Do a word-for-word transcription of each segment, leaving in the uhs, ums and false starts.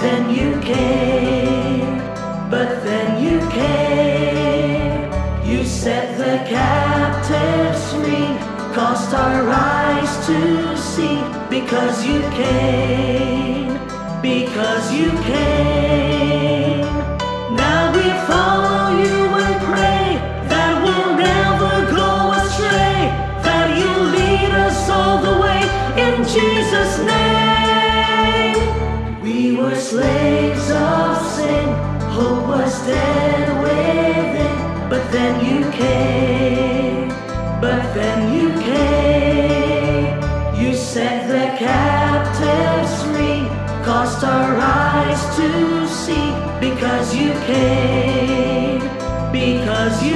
then you came, but then you came. You set the captives free, caused our eyes to see, because you came, because you came. Now we follow you and pray that we'll never go astray, that you lead us all the way in Jesus' name. We were slaves of sin, hope was dead within, but then you came, but then you came. You set the captives free, caused our eyes to see, because you came, because you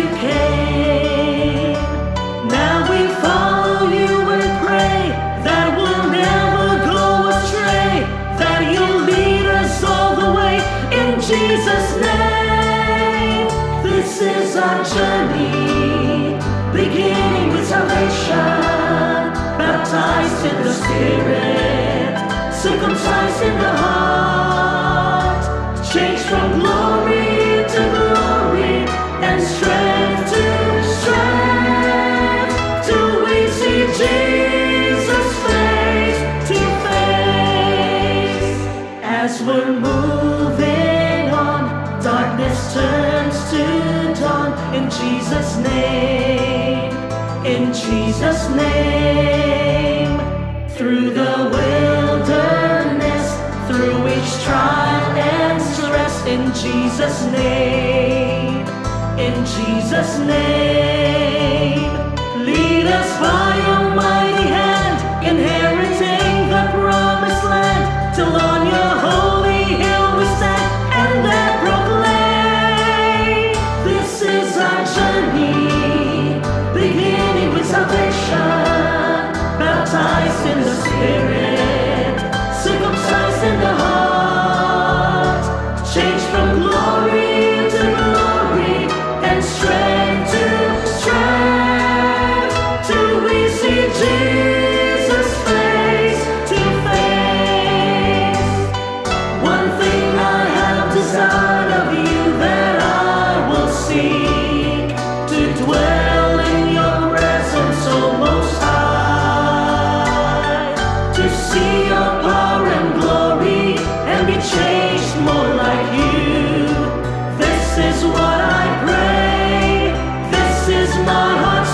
came. Now we follow you and pray that we'll never go astray, that you'll lead us all the way in Jesus' name. This is our journey, beginning with salvation, baptized in the Spirit, circumcised in the heart, changed from glory to glory, and strength to strength, till we see Jesus face to face. As we're moving on, darkness turns to dawn, in Jesus' name, in Jesus' name. Through the wilderness, through each trial and stress, in Jesus' name, in Jesus' name. Lead us by your mighty hand, inheriting the promised land, till on your holy hill we stand and there proclaim. This is our journey, beginning with salvation, baptized in the Spirit, circumcised in the heart, changed from glory to glory, and strength to strength, till we see Jesus face to face. One thing I have desired of you, that I will seek, to dwell in your presence, O Most High, to see your power and glory, and be changed more like you. This is what I pray, this is my heart's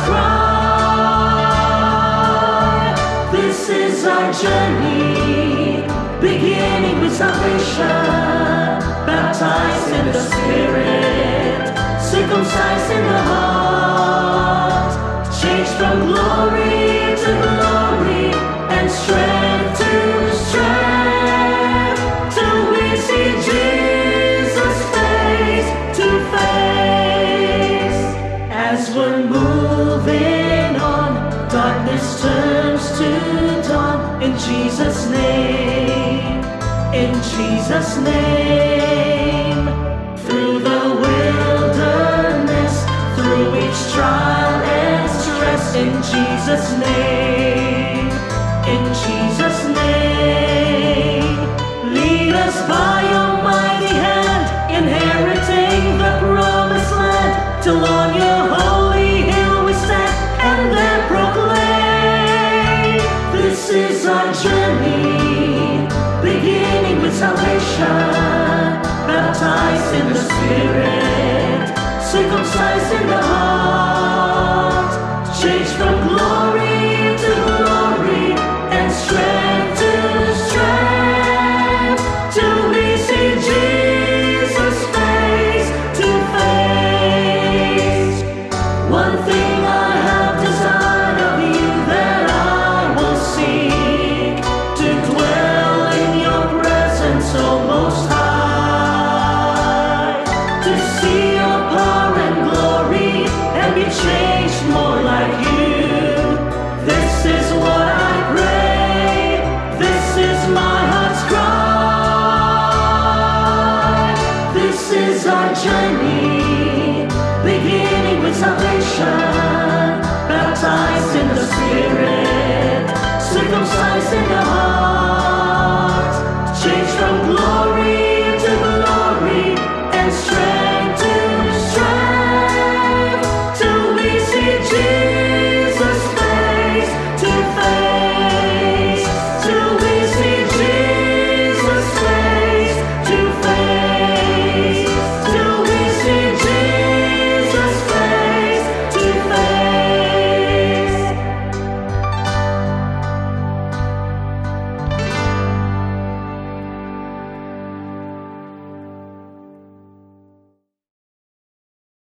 cry. This is our journey, beginning with salvation, baptized in the Spirit, circumcised in the heart, changed from glory to glory, and strength to strength, till we see Jesus face to face. As we're moving on, darkness turns to dawn, in Jesus' name, in Jesus' name. Through the wilderness, through each trial and stress, in Jesus' name, in Jesus' name. Lead us by your mighty hand, inheriting the promised land, till on your holy hill we stand and there proclaim. This is our journey, beginning with salvation, baptized in the Spirit, circumcised in the heart, changed from glory to glory, and strength to strength, till we see Jesus face to face. One thing I have desired of you, that I will seek, to dwell in your presence, O Most High, to see your power and glory, and be changed more like you. This is what I pray, this is my heart's cry. This is our journey,